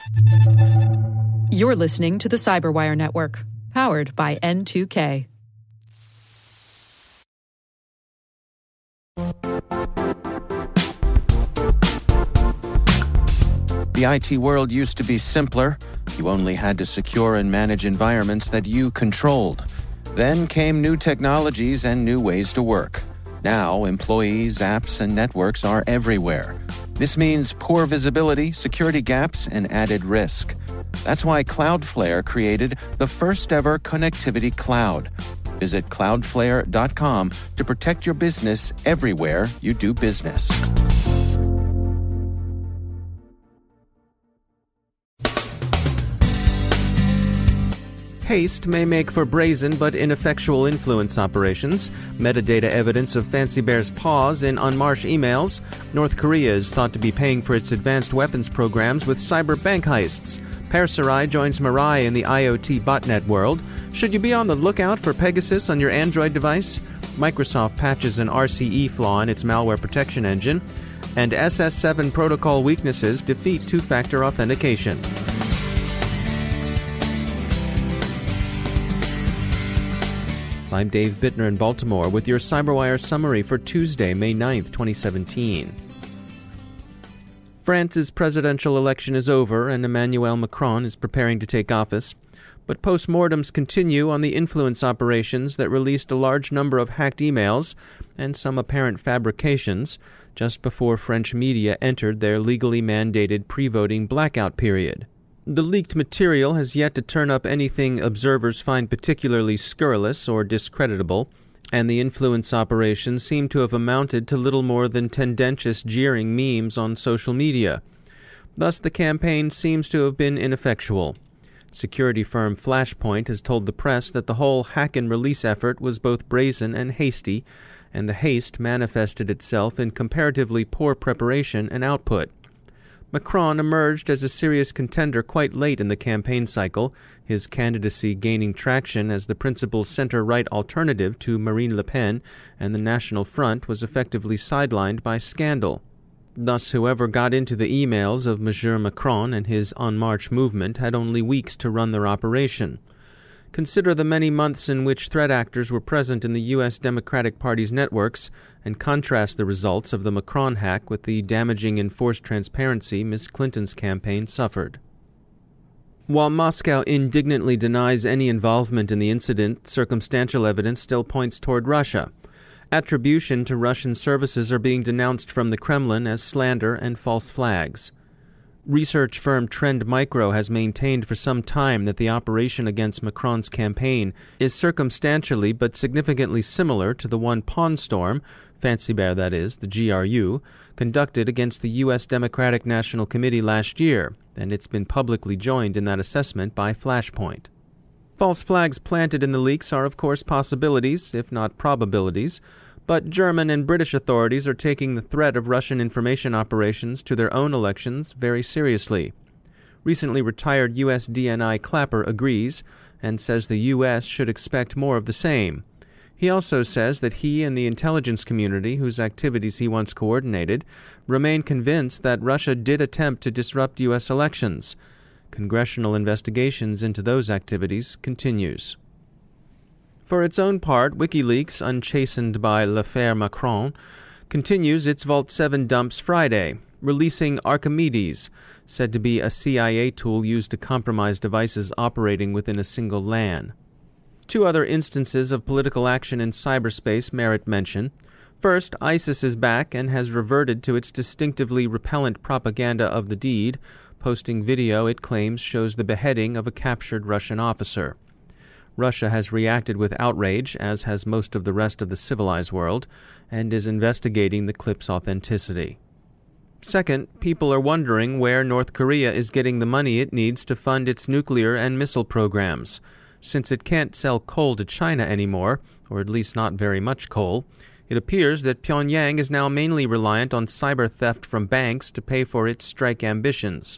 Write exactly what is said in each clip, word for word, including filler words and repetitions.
You're listening to the Cyberwire Network, powered by N two K. The I T world used to be simpler. You only had to secure and manage environments that you controlled. Then came new technologies and new ways to work. Now, employees, apps, and networks are everywhere. This means poor visibility, security gaps, and added risk. That's why Cloudflare created the first-ever connectivity cloud. Visit cloudflare dot com to protect your business everywhere you do business. Haste may make for brazen but ineffectual influence operations. Metadata evidence of Fancy Bear's paws in unmarsh emails. North Korea is thought to be paying for its advanced weapons programs with cyber bank heists. Per Sarai joins Mirai in the IoT botnet world. Should you be on the lookout for Pegasus on your Android device? Microsoft patches an R C E flaw in its malware protection engine. And S S seven protocol weaknesses defeat two-factor authentication. I'm Dave Bittner in Baltimore with your CyberWire summary for Tuesday, May ninth, twenty seventeen. France's presidential election is over and Emmanuel Macron is preparing to take office. But postmortems continue on the influence operations that released a large number of hacked emails and some apparent fabrications just before French media entered their legally mandated pre-voting blackout period. The leaked material has yet to turn up anything observers find particularly scurrilous or discreditable, and the influence operations seem to have amounted to little more than tendentious jeering memes on social media. Thus, the campaign seems to have been ineffectual. Security firm Flashpoint has told the press that the whole hack-and-release effort was both brazen and hasty, and the haste manifested itself in comparatively poor preparation and output. Macron emerged as a serious contender quite late in the campaign cycle, his candidacy gaining traction as the principal center-right alternative to Marine Le Pen, and the National Front was effectively sidelined by scandal. Thus, whoever got into the emails of Monsieur Macron and his En Marche movement had only weeks to run their operation. Consider the many months in which threat actors were present in the U S Democratic Party's networks, and contrast the results of the Macron hack with the damaging enforced transparency Miss Clinton's campaign suffered. While Moscow indignantly denies any involvement in the incident, circumstantial evidence still points toward Russia. Attribution to Russian services are being denounced from the Kremlin as slander and false flags. Research firm Trend Micro has maintained for some time that the operation against Macron's campaign is circumstantially but significantly similar to the one Pawn Storm, Fancy Bear that is, the G R U, conducted against the U S Democratic National Committee last year, and it's been publicly joined in that assessment by Flashpoint. False flags planted in the leaks are of course possibilities, if not probabilities, but German and British authorities are taking the threat of Russian information operations to their own elections very seriously. Recently retired U S D N I Clapper agrees and says the U S should expect more of the same. He also says that he and the intelligence community, whose activities he once coordinated, remain convinced that Russia did attempt to disrupt U S elections. Congressional investigations into those activities continues. For its own part, WikiLeaks, unchastened by l'affaire Macron, continues its Vault seven dumps Friday, releasing Archimedes, said to be a C I A tool used to compromise devices operating within a single LAN. Two other instances of political action in cyberspace merit mention. First, ISIS is back and has reverted to its distinctively repellent propaganda of the deed, posting video it claims shows the beheading of a captured Russian officer. Russia has reacted with outrage, as has most of the rest of the civilized world, and is investigating the clip's authenticity. Second, people are wondering where North Korea is getting the money it needs to fund its nuclear and missile programs. Since it can't sell coal to China anymore, or at least not very much coal, it appears that Pyongyang is now mainly reliant on cyber theft from banks to pay for its strike ambitions.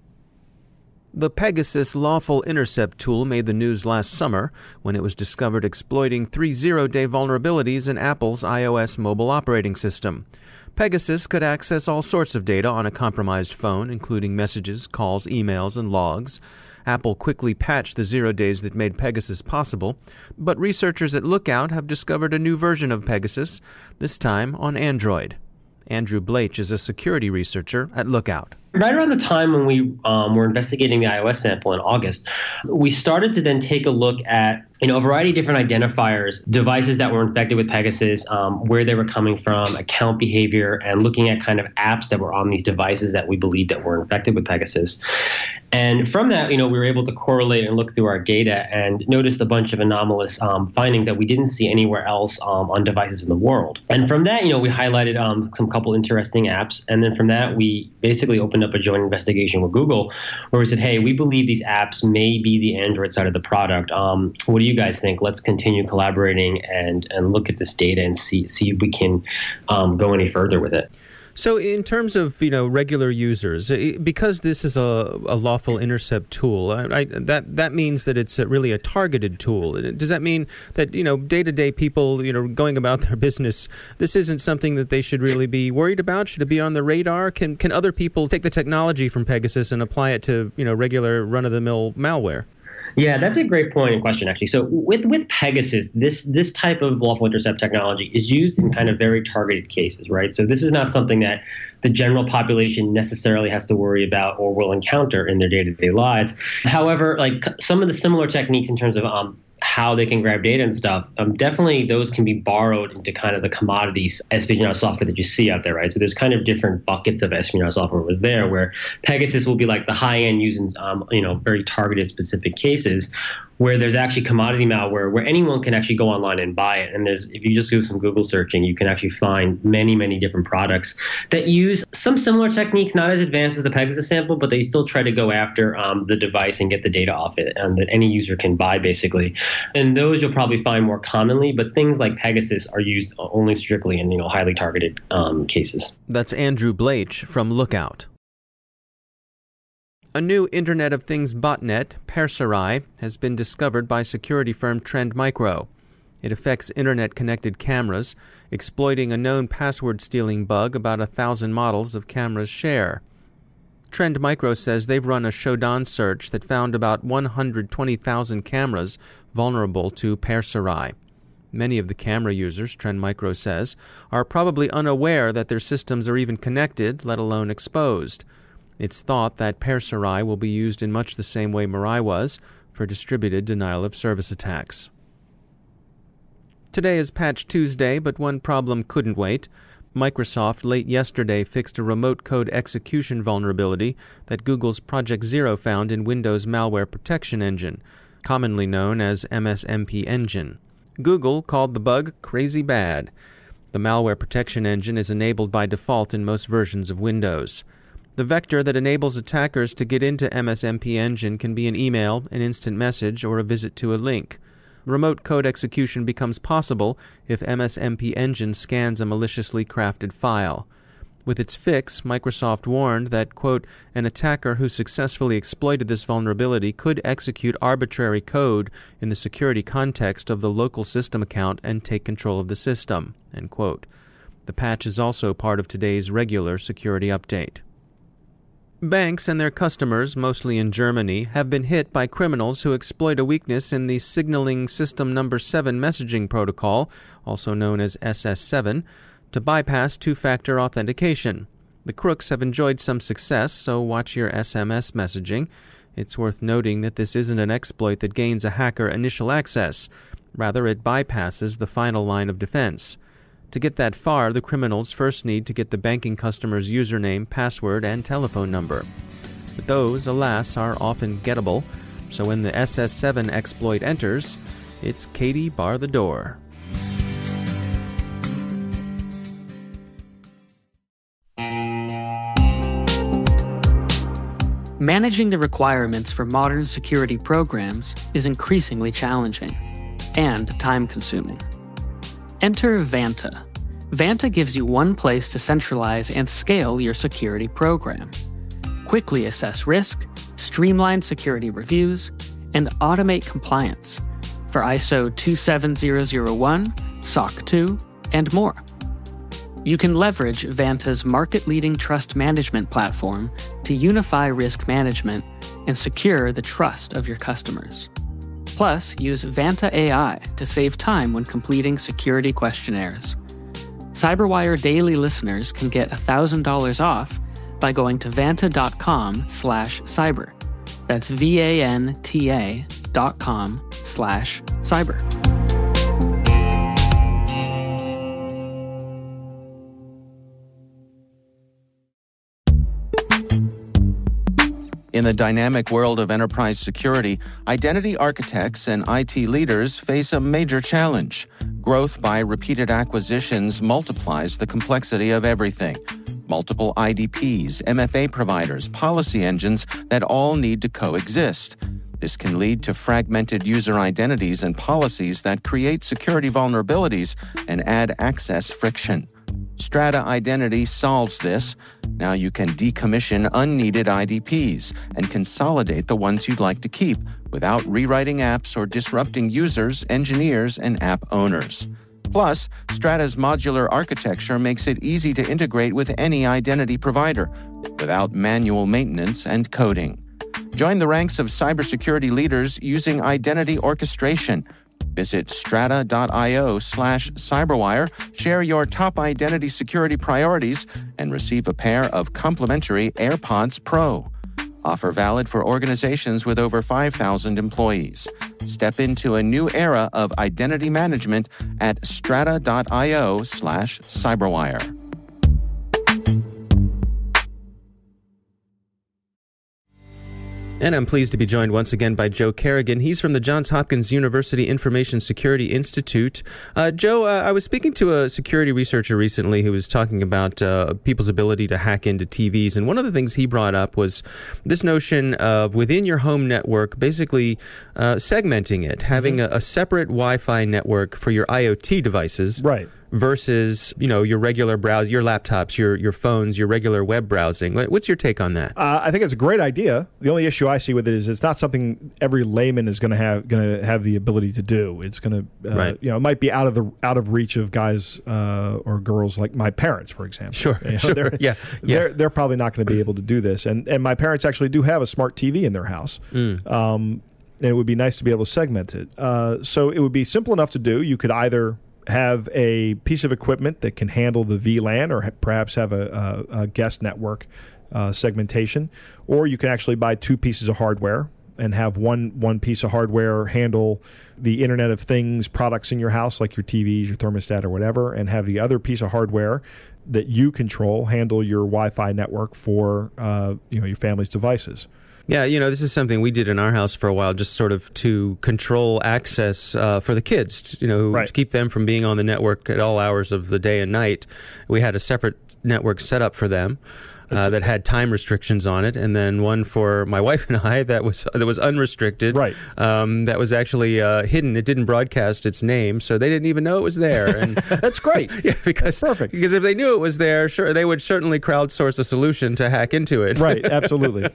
The Pegasus lawful intercept tool made the news last summer when it was discovered exploiting three zero-day vulnerabilities in Apple's iOS mobile operating system. Pegasus could access all sorts of data on a compromised phone, including messages, calls, emails, and logs. Apple quickly patched the zero days that made Pegasus possible, but researchers at Lookout have discovered a new version of Pegasus, this time on Android. Andrew Blaich is a security researcher at Lookout. Right around the time when we um, were investigating the iOS sample in August, we started to then take a look at you know, a variety of different identifiers, devices that were infected with Pegasus, um, where they were coming from, account behavior, and looking at kind of apps that were on these devices that we believed that were infected with Pegasus. And from that, you know, we were able to correlate and look through our data and noticed a bunch of anomalous um, findings that we didn't see anywhere else um, on devices in the world. And from that, you know, we highlighted um, some couple interesting apps. And then from that, we basically opened up a joint investigation with Google where we said, hey, we believe these apps may be the Android side of the product. Um, what do you guys think? Let's continue collaborating and, and look at this data and see, see if we can um, go any further with it. So in terms of, you know, regular users, because this is a, a lawful intercept tool, I, I, that that means that it's a, really a targeted tool. Does that mean that, you know, day-to-day people, you know, going about their business, this isn't something that they should really be worried about? Should it be on the radar? Can can other people take the technology from Pegasus and apply it to, you know, regular run-of-the-mill malware? Yeah, that's a great point and question, actually. So with with Pegasus, this this type of lawful intercept technology is used in kind of very targeted cases, right? So this is not something that the general population necessarily has to worry about or will encounter in their day-to-day lives. However, like some of the similar techniques in terms of um, how they can grab data and stuff, um, definitely those can be borrowed into kind of the commodities espionage software that you see out there, right? So there's kind of different buckets of espionage software was there where Pegasus will be like the high-end using, um, you know, very targeted specific cases where there's actually commodity malware where anyone can actually go online and buy it. And there's, if you just do some Google searching, you can actually find many, many different products that use some similar techniques, not as advanced as the Pegasus sample, but they still try to go after um, the device and get the data off it and that any user can buy basically. And those you'll probably find more commonly, but things like Pegasus are used only strictly in, you know, highly targeted um, cases. That's Andrew Blaich from Lookout. A new Internet of Things botnet, Perserai, has been discovered by security firm Trend Micro. It affects Internet-connected cameras, exploiting a known password-stealing bug about a thousand models of cameras share. Trend Micro says they've run a Shodan search that found about one hundred twenty thousand cameras vulnerable to Perserai. Many of the camera users, Trend Micro says, are probably unaware that their systems are even connected, let alone exposed. It's thought that Perserai will be used in much the same way Mirai was, for distributed denial-of-service attacks. Today is Patch Tuesday, but one problem couldn't wait. Microsoft late yesterday fixed a remote code execution vulnerability that Google's Project Zero found in Windows Malware Protection Engine, commonly known as M S M P Engine. Google called the bug crazy bad. The Malware Protection Engine is enabled by default in most versions of Windows. The vector that enables attackers to get into M S M P Engine can be an email, an instant message, or a visit to a link. Remote code execution becomes possible if M S M P Engine scans a maliciously crafted file. With its fix, Microsoft warned that, quote, an attacker who successfully exploited this vulnerability could execute arbitrary code in the security context of the local system account and take control of the system, end quote. The patch is also part of today's regular security update. Banks and their customers, mostly in Germany, have been hit by criminals who exploit a weakness in the Signaling System Number seven messaging protocol, also known as S S seven, to bypass two-factor authentication. The crooks have enjoyed some success, so watch your S M S messaging. It's worth noting that this isn't an exploit that gains a hacker initial access. Rather, it bypasses the final line of defense. To get that far, the criminals first need to get the banking customer's username, password, and telephone number. But those, alas, are often gettable, so when the S S seven exploit enters, it's Katie bar the door. Managing the requirements for modern security programs is increasingly challenging and time-consuming. Enter Vanta. Vanta gives you one place to centralize and scale your security program. Quickly assess risk, streamline security reviews, and automate compliance for I S O two seven zero zero one, S O C two, and more. You can leverage Vanta's market-leading trust management platform to unify risk management and secure the trust of your customers. Plus, use Vanta A I to save time when completing security questionnaires. CyberWire Daily listeners can get one thousand dollars off by going to vanta.com slash cyber. That's V-A-N-T-A dot com slash cyber. In the dynamic world of enterprise security, identity architects and I T leaders face a major challenge. Growth by repeated acquisitions multiplies the complexity of everything. Multiple I D Ps, M F A providers, policy engines that all need to coexist. This can lead to fragmented user identities and policies that create security vulnerabilities and add access friction. Strata Identity solves this. Now you can decommission unneeded I D Ps and consolidate the ones you'd like to keep without rewriting apps or disrupting users, engineers, and app owners. Plus, Strata's modular architecture makes it easy to integrate with any identity provider without manual maintenance and coding. Join the ranks of cybersecurity leaders using identity orchestration. Visit strata.io slash cyberwire, share your top identity security priorities, and receive a pair of complimentary AirPods Pro. Offer valid for organizations with over five thousand employees. Step into a new era of identity management at strata.io slash cyberwire. And I'm pleased to be joined once again by Joe Carrigan. He's from the Johns Hopkins University Information Security Institute. Uh, Joe, uh, I was speaking to a security researcher recently who was talking about uh, people's ability to hack into T Vs. And one of the things he brought up was this notion of within your home network, basically uh, segmenting it, having mm-hmm. a, a separate Wi-Fi network for your IoT devices. Right. Versus, you know, your regular browse, your laptops, your your phones, your regular web browsing. What's your take on that? Uh, I think it's a great idea. The only issue I see with it is it's not something every layman is going to have going to have the ability to do. It's going to, uh, right. you know, it might be out of the out of reach of guys uh, or girls like my parents, for example. Sure, you know, sure, they're, yeah, yeah. They're they're probably not going to be able to do this. And and my parents actually do have a smart T V in their house. Mm. Um, and it would be nice to be able to segment it. Uh, so it would be simple enough to do. You could either have a piece of equipment that can handle the V LAN or ha- perhaps have a, a, a guest network uh, segmentation, or you can actually buy two pieces of hardware and have one one piece of hardware handle the Internet of Things products in your house, like your T Vs, your thermostat, or whatever, and have the other piece of hardware that you control handle your Wi-Fi network for uh, you know your family's devices. Yeah, you know, this is something we did in our house for a while, just sort of to control access uh, for the kids, you know, right. to keep them from being on the network at all hours of the day and night. We had a separate network set up for them uh, that had time restrictions on it, and then one for my wife and I that was that was unrestricted. Right. Um, that was actually uh, hidden. It didn't broadcast its name, so they didn't even know it was there. And that's great. Yeah, because that's perfect. Because if they knew it was there, sure, they would certainly crowdsource a solution to hack into it. Right. Absolutely.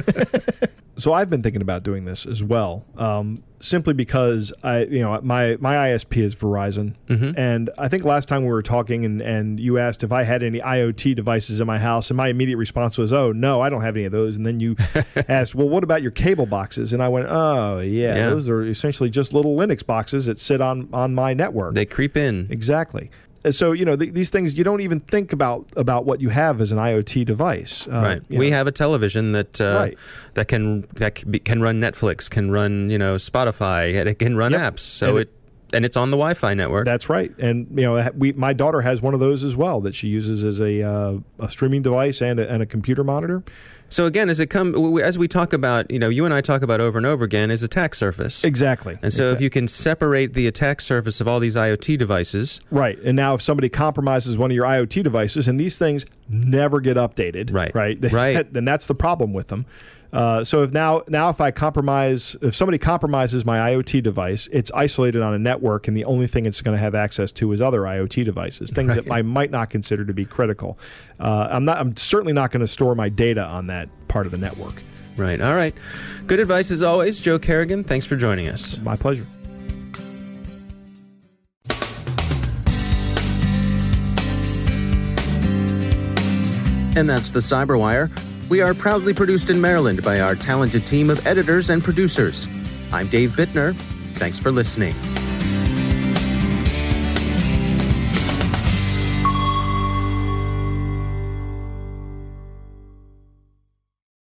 So I've been thinking about doing this as well, um, simply because I, you know, my, my I S P is Verizon, mm-hmm. and I think last time we were talking, and, and you asked if I had any IoT devices in my house, and my immediate response was, "Oh no, I don't have any of those." And then you asked, "Well, what about your cable boxes?" And I went, "Oh yeah, yeah, those are essentially just little Linux boxes that sit on on my network." They creep in. Exactly. So, you know, th- these things, you don't even think about about what you have as an IoT device. Uh, right. We know. have a television that uh, right. that can that can, be, can run Netflix, can run, you know, Spotify, it can run yep. apps. So and it, and it's on the Wi-Fi network. That's right. And, you know, we my daughter has one of those as well that she uses as a uh, a streaming device and a, and a computer monitor. So again, as it come as we talk about, you know, you and I talk about over and over again, is attack surface. Exactly. And so exactly. if you can separate the attack surface of all these IoT devices. Right. And now if somebody compromises one of your IoT devices, and these things never get updated. Right. Right. Right. Then that's the problem with them. Uh, so if now now if I compromise, if somebody compromises my IoT device, it's isolated on a network, and the only thing it's going to have access to is other IoT devices, things right. that I might not consider to be critical. Uh, I'm not. I'm certainly not going to store my data on that part of the network. Right. All right. Good advice as always, Joe Carrigan. Thanks for joining us. My pleasure. And that's the Cyberwire. We are proudly produced in Maryland by our talented team of editors and producers. I'm Dave Bittner. Thanks for listening.